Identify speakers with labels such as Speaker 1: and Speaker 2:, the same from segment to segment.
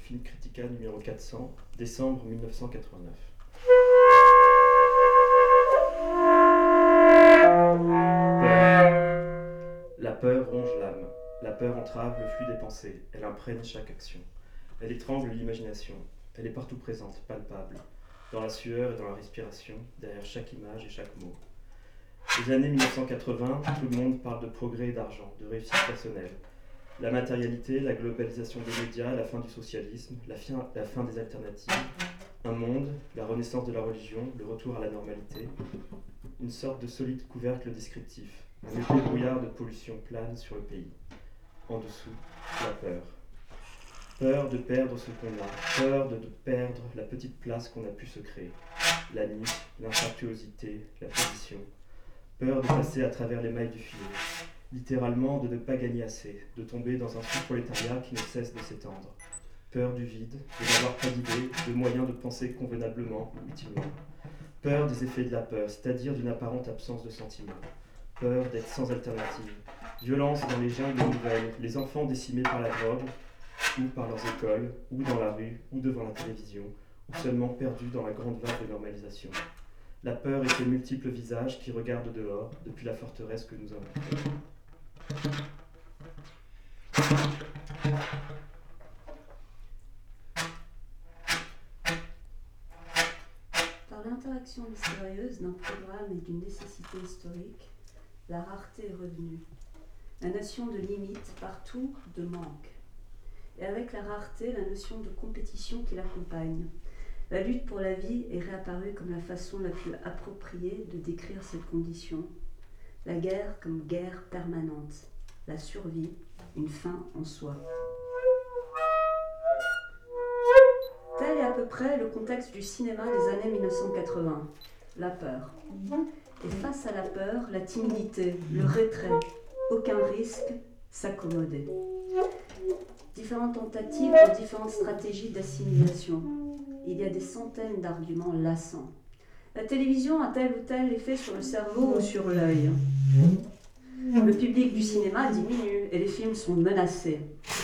Speaker 1: Film Critica numéro 400, décembre 1989. Peur. La peur ronge l'âme. La peur entrave le flux des pensées. Elle imprègne chaque action. Elle étrangle l'imagination. Elle est partout présente, palpable, dans la sueur et dans la respiration, derrière chaque image et chaque mot. Les années 1980, tout le monde parle de progrès et d'argent, de réussite personnelle. La matérialité, la globalisation des médias, la fin du socialisme, la fin des alternatives, un monde, la renaissance de la religion, le retour à la normalité, une sorte de solide couvercle descriptif, un épais brouillard de pollution plane sur le pays. En dessous, la peur. Peur de perdre ce qu'on a, peur de perdre la petite place qu'on a pu se créer, la nuit, l'infractuosité, la position, peur de passer à travers les mailles du filet, littéralement de ne pas gagner assez, de tomber dans un sous-prolétariat qui ne cesse de s'étendre, peur du vide, de n'avoir pas d'idées, de moyens de penser convenablement ou utilement, peur des effets de la peur, c'est-à-dire d'une apparente absence de sentiments, peur d'être sans alternative, violence dans les jungles nouvelles, les enfants décimés par la drogue, ou par leurs écoles, ou dans la rue, ou devant la télévision, ou seulement perdus dans la grande vague de normalisation. La peur et ses multiples visages qui regardent dehors, depuis la forteresse que nous avons créée.
Speaker 2: Par l'interaction mystérieuse d'un programme et d'une nécessité historique, la rareté est revenue. La notion de limite partout, de manque. Et avec la rareté, la notion de compétition qui l'accompagne. La lutte pour la vie est réapparue comme la façon la plus appropriée de décrire cette condition. La guerre comme guerre permanente. La survie, une fin en soi. Tel est à peu près le contexte du cinéma des années 1980. La peur. Et face à la peur, la timidité, le retrait, aucun risque, s'accommoder. Différentes tentatives pour différentes stratégies d'assimilation. Il y a des centaines d'arguments lassants. La télévision a tel ou tel effet sur le cerveau ou sur l'œil. Le public du cinéma diminue et les films sont menacés.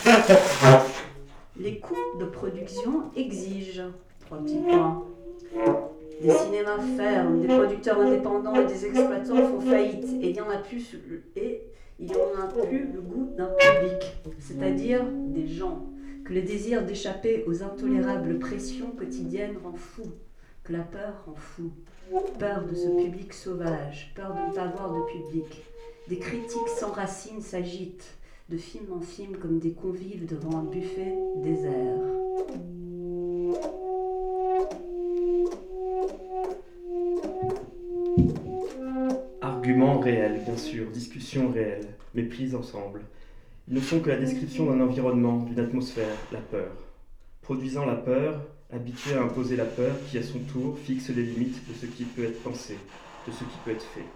Speaker 2: Les coûts de production exigent 3 petits points. Des cinémas ferment, des producteurs indépendants et des exploitants font faillite et il n'y en a plus le goût d'un public, c'est-à-dire des gens, que le désir d'échapper aux intolérables pressions quotidiennes rend fou, que la peur rend fou. Peur de ce public sauvage, peur de ne pas voir de public. Des critiques sans racines s'agitent, de film en film comme des convives devant un buffet désert.
Speaker 1: Arguments réels, bien sûr, discussions réelles, mais prises ensemble. Ils ne sont que la description d'un environnement, d'une atmosphère, la peur. Produisant la peur, habitué à imposer la peur qui, à son tour, fixe les limites de ce qui peut être pensé, de ce qui peut être fait.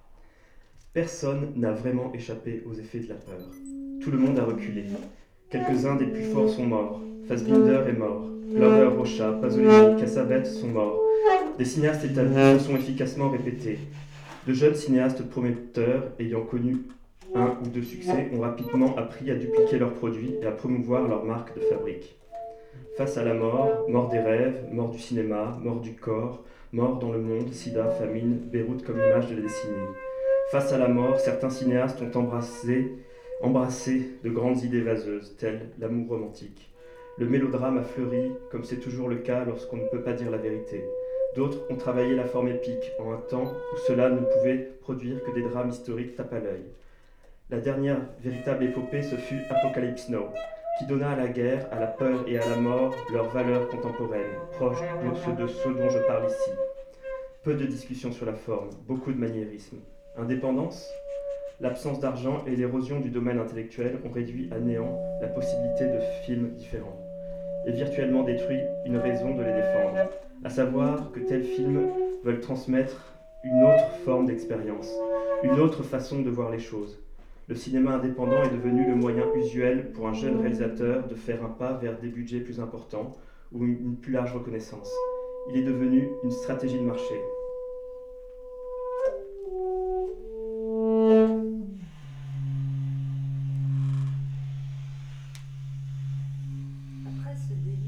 Speaker 1: Personne n'a vraiment échappé aux effets de la peur. Tout le monde a reculé. Quelques-uns des plus forts sont morts. Fassbinder est mort. Glover, Rocha, Pasolini, Cassavetes sont morts. Des cinéastes établis se sont efficacement répétés. De jeunes cinéastes prometteurs, ayant connu un ou deux succès, ont rapidement appris à dupliquer leurs produits et à promouvoir leur marque de fabrique. Face à la mort, mort des rêves, mort du cinéma, mort du corps, mort dans le monde, sida, famine, Beyrouth comme image de la décennie. Face à la mort, certains cinéastes ont embrassé de grandes idées vaseuses, telles l'amour romantique. Le mélodrame a fleuri, comme c'est toujours le cas lorsqu'on ne peut pas dire la vérité. D'autres ont travaillé la forme épique, en un temps où cela ne pouvait produire que des drames historiques tape à l'œil. La dernière véritable épopée, ce fut Apocalypse Now, qui donna à la guerre, à la peur et à la mort leurs valeurs contemporaines, proches de ceux dont je parle ici. Peu de discussions sur la forme, beaucoup de maniérisme. Indépendance ? L'absence d'argent et l'érosion du domaine intellectuel ont réduit à néant la possibilité de films différents, et virtuellement détruit une raison de les défendre, à savoir que tels films veulent transmettre une autre forme d'expérience, une autre façon de voir les choses. Le cinéma indépendant est devenu le moyen usuel pour un jeune réalisateur de faire un pas vers des budgets plus importants ou une plus large reconnaissance. Il est devenu une stratégie de marché.
Speaker 2: Après ce début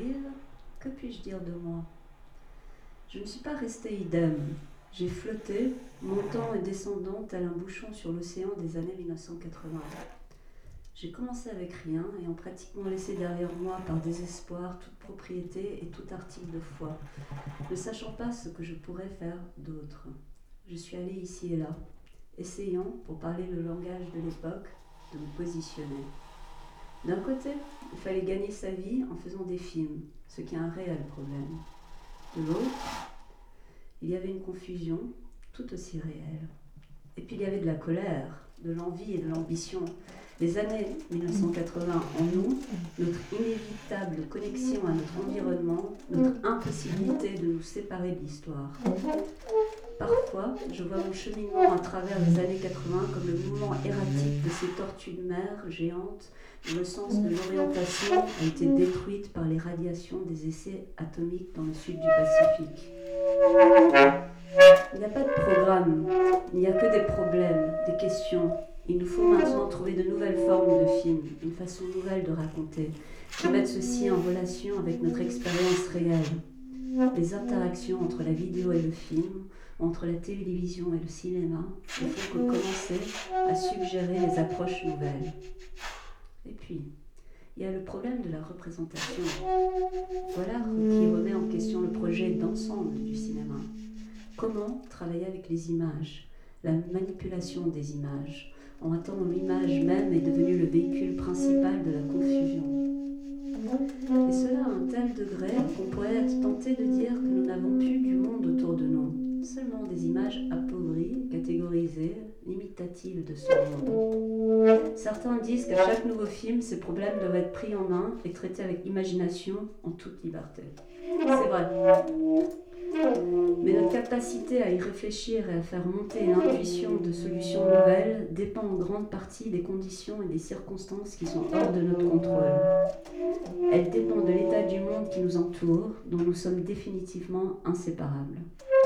Speaker 2: arrive, que puis-je dire de moi? Je ne suis pas restée idem. J'ai flotté, montant et descendant tel un bouchon sur l'océan des années 1980. J'ai commencé avec rien, ayant pratiquement laissé derrière moi par désespoir toute propriété et tout article de foi, ne sachant pas ce que je pourrais faire d'autre. Je suis allée ici et là, essayant, pour parler le langage de l'époque, de me positionner. D'un côté, il fallait gagner sa vie en faisant des films, ce qui est un réel problème. De l'autre, il y avait une confusion tout aussi réelle. Et puis il y avait de la colère, de l'envie et de l'ambition. Les années 1980 en nous, notre inévitable connexion à notre environnement, notre impossibilité de nous séparer de l'histoire. Parfois, je vois mon cheminement à travers les années 80 comme le mouvement erratique de ces tortues de mer géantes dont le sens de l'orientation a été détruite par les radiations des essais atomiques dans le sud du Pacifique. Il n'y a pas de programme, il n'y a que des problèmes, des questions. Il nous faut maintenant trouver de nouvelles formes de films, une façon nouvelle de raconter, qui mettent ceci en relation avec notre expérience réelle. Les interactions entre la vidéo et le film, entre la télévision et le cinéma, ne font que commencer à suggérer les approches nouvelles. Et puis, il y a le problème de la représentation. Voilà qui remet en question le projet d'ensemble du cinéma. Comment travailler avec les images, la manipulation des images, en un temps où l'image même est devenue le véhicule principal de la confusion. Et cela à un tel degré qu'on pourrait être tenté de dire que nous n'avons plus du monde autour de nous, seulement des images appauvries, catégorisées, limitatives de ce monde. Certains disent qu'à chaque nouveau film, ces problèmes doivent être pris en main et traités avec imagination en toute liberté. C'est vrai. Mais notre capacité à y réfléchir et à faire monter l'intuition de solutions nouvelles dépend en grande partie des conditions et des circonstances qui sont hors de notre contrôle. Elle dépend de l'état du monde qui nous entoure, dont nous sommes définitivement inséparables.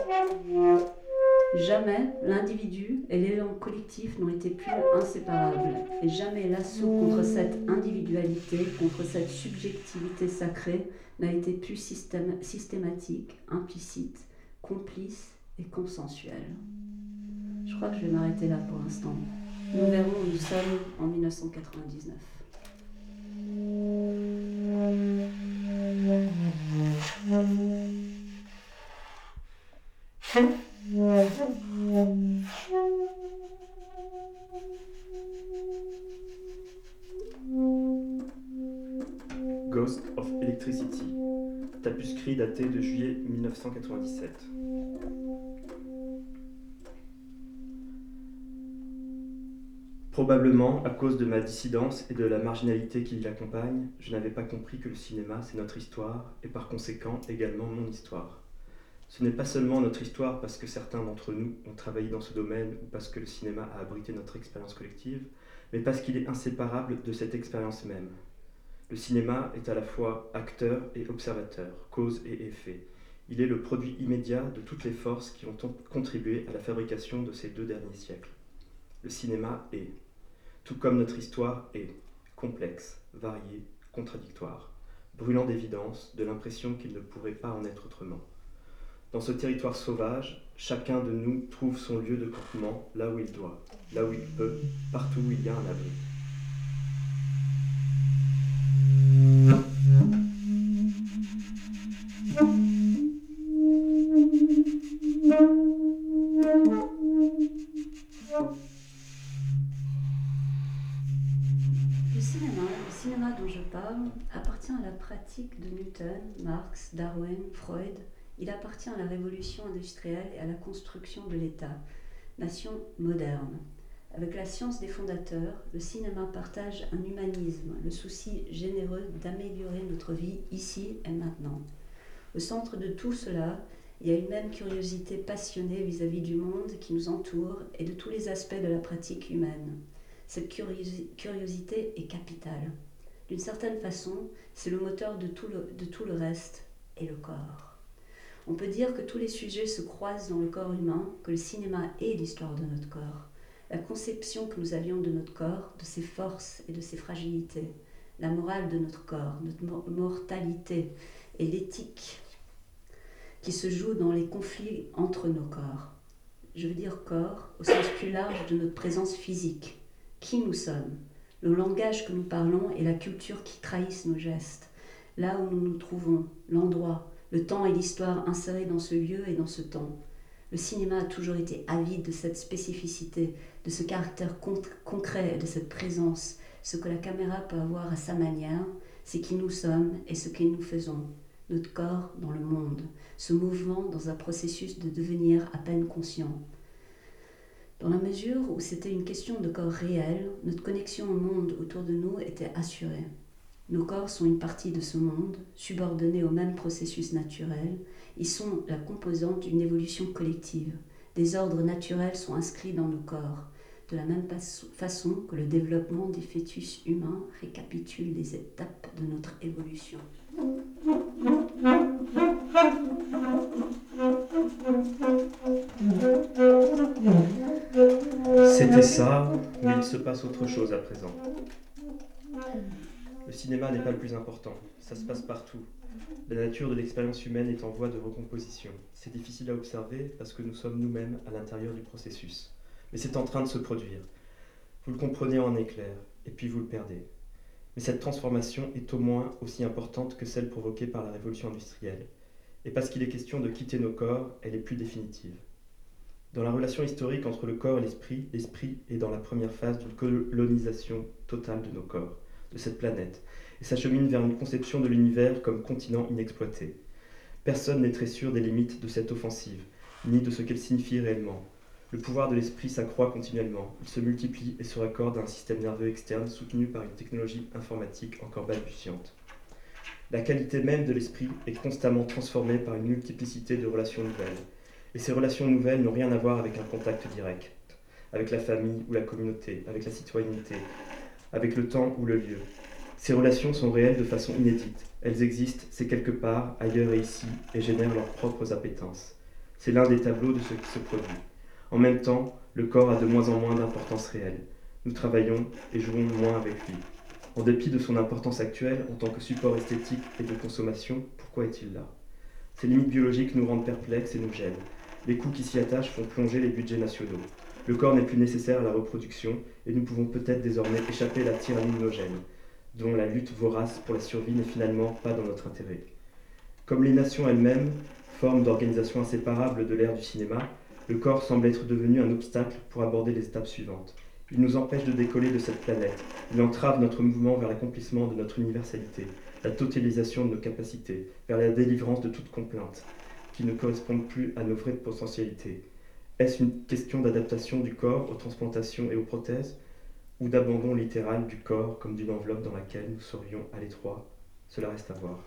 Speaker 2: Jamais l'individu et l'élan collectif n'ont été plus inséparables, et jamais l'assaut contre cette individualité, contre cette subjectivité sacrée, n'a été plus systématique, implicite, complice et consensuel. Je crois que je vais m'arrêter là pour l'instant. Nous verrons où nous sommes en 1999.
Speaker 1: Ghost of Electricity, tapuscrit daté de juillet 1997. Probablement, à cause de ma dissidence et de la marginalité qui l'accompagne, je n'avais pas compris que le cinéma, c'est notre histoire, et par conséquent également mon histoire. Ce n'est pas seulement notre histoire parce que certains d'entre nous ont travaillé dans ce domaine ou parce que le cinéma a abrité notre expérience collective, mais parce qu'il est inséparable de cette expérience même. Le cinéma est à la fois acteur et observateur, cause et effet. Il est le produit immédiat de toutes les forces qui ont contribué à la fabrication de ces 2 derniers siècles. Le cinéma est, tout comme notre histoire est, complexe, variée, contradictoire, brûlant d'évidence, de l'impression qu'il ne pourrait pas en être autrement. Dans ce territoire sauvage, chacun de nous trouve son lieu de campement là où il doit, là où il peut, partout où il y a un abri.
Speaker 2: Le cinéma dont je parle appartient à la pratique de Newton, Marx, Darwin, Freud. Il appartient à la révolution industrielle et à la construction de l'État, nation moderne. Avec la science des fondateurs, le cinéma partage un humanisme, le souci généreux d'améliorer notre vie ici et maintenant. Au centre de tout cela, il y a une même curiosité passionnée vis-à-vis du monde qui nous entoure et de tous les aspects de la pratique humaine. Cette curiosité est capitale. D'une certaine façon, c'est le moteur de tout le reste, et le corps. On peut dire que tous les sujets se croisent dans le corps humain, que le cinéma est l'histoire de notre corps. La conception que nous avions de notre corps, de ses forces et de ses fragilités, la morale de notre corps, notre mortalité et l'éthique qui se joue dans les conflits entre nos corps. Je veux dire corps au sens plus large de notre présence physique. Qui nous sommes, le langage que nous parlons et la culture qui trahissent nos gestes. Là où nous nous trouvons, l'endroit, le temps et l'histoire insérés dans ce lieu et dans ce temps. Le cinéma a toujours été avide de cette spécificité, de ce caractère concret, de cette présence. Ce que la caméra peut avoir à sa manière, c'est qui nous sommes et ce que nous faisons. Notre corps dans le monde, ce mouvement dans un processus de devenir à peine conscient. Dans la mesure où c'était une question de corps réel, notre connexion au monde autour de nous était assurée. Nos corps sont une partie de ce monde, subordonnés au même processus naturel. Ils sont la composante d'une évolution collective. Des ordres naturels sont inscrits dans nos corps, de la même façon que le développement des fœtus humains récapitule les étapes de notre évolution.
Speaker 1: C'était ça, mais il se passe autre chose à présent. Le cinéma n'est pas le plus important, ça se passe partout. La nature de l'expérience humaine est en voie de recomposition. C'est difficile à observer parce que nous sommes nous-mêmes à l'intérieur du processus. Mais c'est en train de se produire. Vous le comprenez en éclair, et puis vous le perdez. Mais cette transformation est au moins aussi importante que celle provoquée par la révolution industrielle. Et parce qu'il est question de quitter nos corps, elle est plus définitive. Dans la relation historique entre le corps et l'esprit est dans la première phase d'une colonisation totale de nos corps, de cette planète, et s'achemine vers une conception de l'univers comme continent inexploité. Personne n'est très sûr des limites de cette offensive, ni de ce qu'elle signifie réellement. Le pouvoir de l'esprit s'accroît continuellement, il se multiplie et se raccorde à un système nerveux externe soutenu par une technologie informatique encore balbutiante. La qualité même de l'esprit est constamment transformée par une multiplicité de relations nouvelles. Et ces relations nouvelles n'ont rien à voir avec un contact direct, avec la famille ou la communauté, avec la citoyenneté, avec le temps ou le lieu. Ces relations sont réelles de façon inédite. Elles existent, c'est quelque part, ailleurs et ici, et génèrent leurs propres appétences. C'est l'un des tableaux de ce qui se produit. En même temps, le corps a de moins en moins d'importance réelle. Nous travaillons et jouons moins avec lui. En dépit de son importance actuelle, en tant que support esthétique et de consommation, pourquoi est-il là ? Ces limites biologiques nous rendent perplexes et nous gênent. Les coûts qui s'y attachent font plonger les budgets nationaux. Le corps n'est plus nécessaire à la reproduction et nous pouvons peut-être désormais échapper à la tyrannie de nos gènes, dont la lutte vorace pour la survie n'est finalement pas dans notre intérêt. Comme les nations elles-mêmes, forme d'organisation inséparable de l'ère du cinéma, le corps semble être devenu un obstacle pour aborder les étapes suivantes. Il nous empêche de décoller de cette planète. Il entrave notre mouvement vers l'accomplissement de notre universalité, la totalisation de nos capacités, vers la délivrance de toute complainte, qui ne correspondent plus à nos vraies potentialités. Est-ce une question d'adaptation du corps aux transplantations et aux prothèses, ou d'abandon littéral du corps comme d'une enveloppe dans laquelle nous serions à l'étroit ? Cela reste à voir.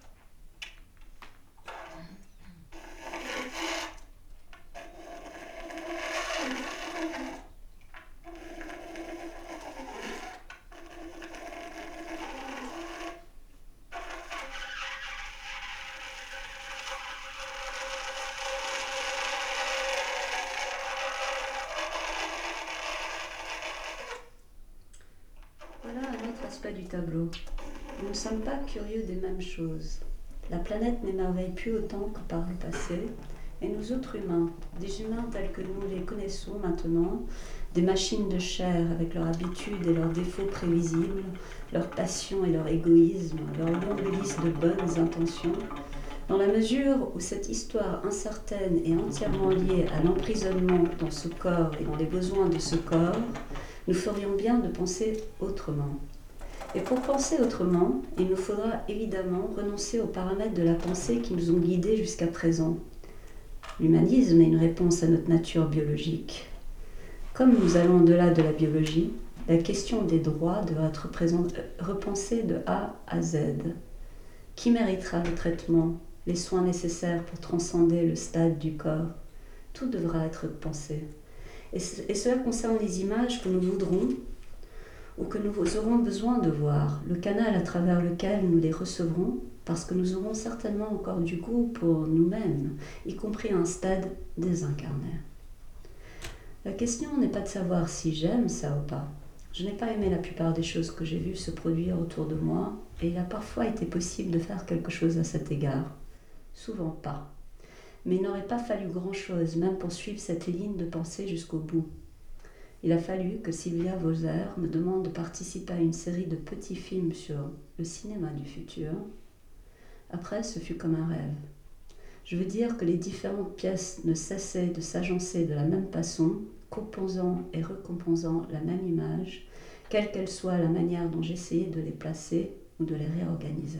Speaker 2: Du tableau. Nous ne sommes pas curieux des mêmes choses. La planète n'émerveille plus autant que par le passé, et nous autres humains, des humains tels que nous les connaissons maintenant, des machines de chair avec leurs habitudes et leurs défauts prévisibles, leurs passions et leur égoïsme, leur longue liste de bonnes intentions, dans la mesure où cette histoire incertaine est entièrement liée à l'emprisonnement dans ce corps et dans les besoins de ce corps, nous ferions bien de penser autrement. Et pour penser autrement, il nous faudra évidemment renoncer aux paramètres de la pensée qui nous ont guidés jusqu'à présent. L'humanisme est une réponse à notre nature biologique. Comme nous allons au-delà de la biologie, la question des droits devra être repensée de A à Z. Qui méritera le traitement, les soins nécessaires pour transcender le stade du corps ? Tout devra être pensé. Et cela concerne les images que nous voudrons ou que nous aurons besoin de voir, le canal à travers lequel nous les recevrons, parce que nous aurons certainement encore du goût pour nous-mêmes, y compris à un stade désincarné. La question n'est pas de savoir si j'aime ça ou pas. Je n'ai pas aimé la plupart des choses que j'ai vues se produire autour de moi, et il a parfois été possible de faire quelque chose à cet égard. Souvent pas. Mais il n'aurait pas fallu grand-chose, même pour suivre cette ligne de pensée jusqu'au bout. Il a fallu que Sylvia Vauser me demande de participer à une série de petits films sur le cinéma du futur. Après, ce fut comme un rêve. Je veux dire que les différentes pièces ne cessaient de s'agencer de la même façon, composant et recomposant la même image, quelle qu'elle soit la manière dont j'essayais de les placer ou de les réorganiser.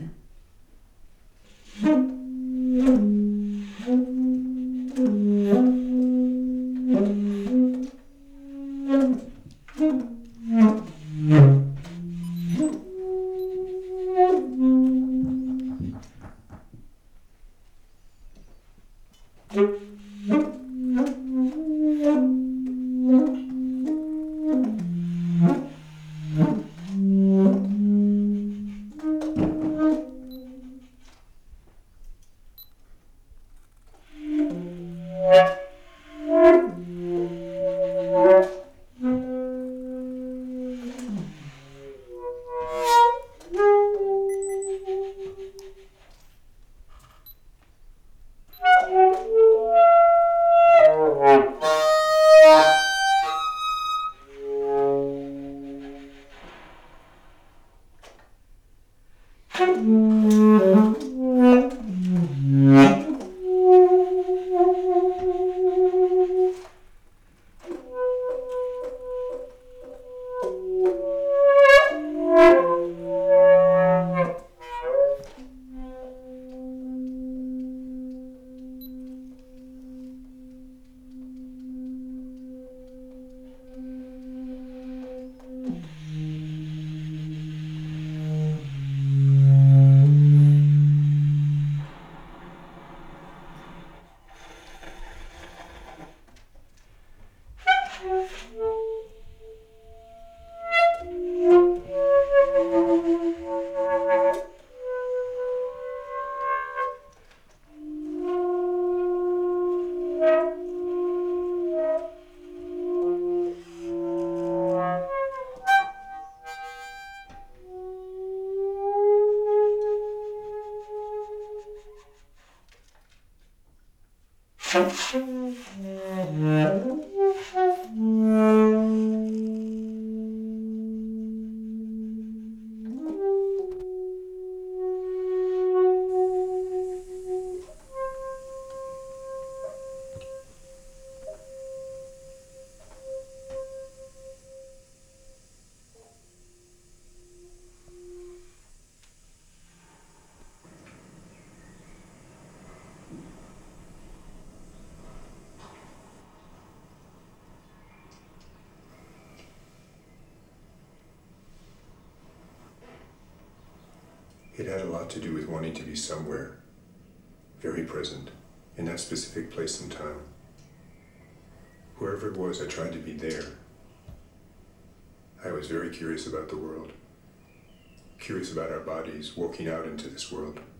Speaker 3: It had a lot to do with wanting to be somewhere, very present, in that specific place and time. Wherever it was, I tried to be there. I was very curious about the world, curious about our bodies walking out into this world.